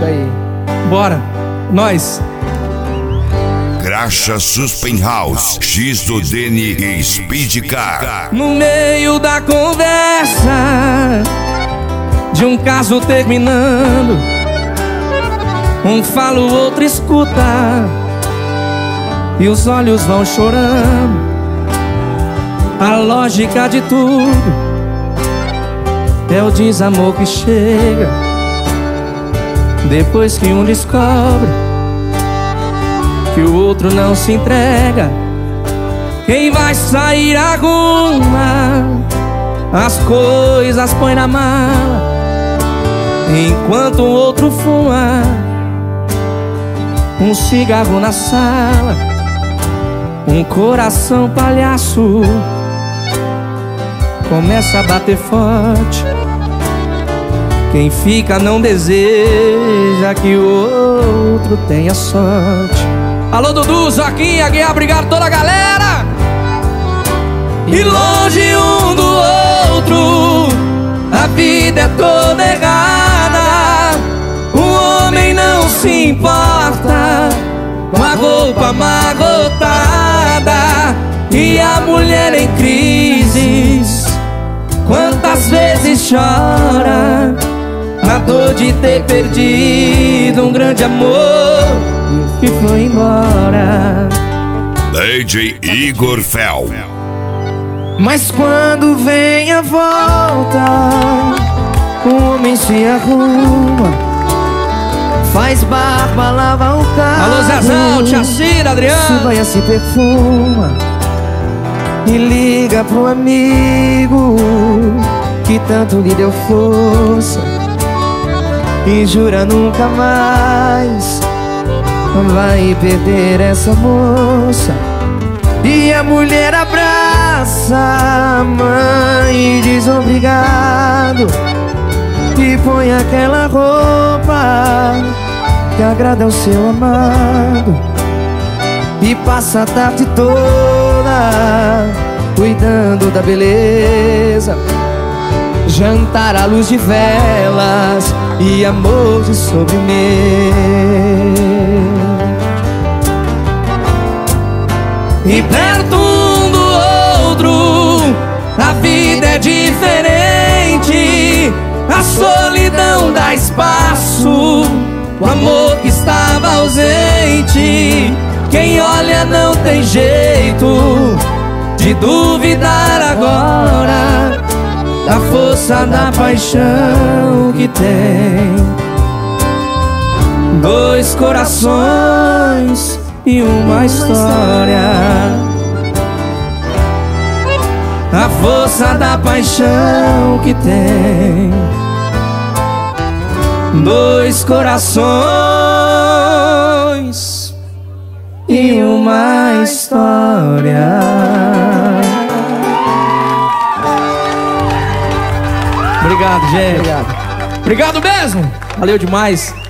aí. Bora, nós. Graxa Suspen House, X do Dene e Speed Car. No meio da conversa de um caso terminando, um fala, o outro escuta, e os olhos vão chorando. A lógica de tudo é o desamor que chega depois que um descobre que o outro não se entrega. Quem vai sair arruma as coisas, põe na mala, enquanto o outro fuma um cigarro na sala. Um coração palhaço começa a bater forte. Quem fica não deseja que o outro tenha sorte. Alô, Dudu, Zoquinha, Guiar, obrigado toda a galera. E longe um do outro, a vida é toda errada. O homem não se importa com a roupa amarrotada, e a mulher em crises quantas vezes chora na dor de ter perdido um grande amor que foi embora. DJ Igor Fel. Mas quando vem a volta, o homem se arruma, faz barba, lava o carro. Alô, Zezão, Tia Cira, Adriano. Se banha, se perfuma e liga pro amigo que tanto lhe deu força, e jura nunca mais vai perder essa moça. E a mulher abraça a mãe e diz obrigado, e põe aquela roupa que agrada ao seu amado, e passa a tarde toda cuidando da beleza, jantar à luz de velas e amor de sobremesa. E perto um do outro, a vida é diferente. A solidão dá espaço, o amor que estava ausente. Quem olha não tem jeito de duvidar agora da força da paixão que tem. Dois corações e uma história. A força da paixão que tem. Dois corações e uma história. Obrigado, gente. Obrigado mesmo. Valeu demais.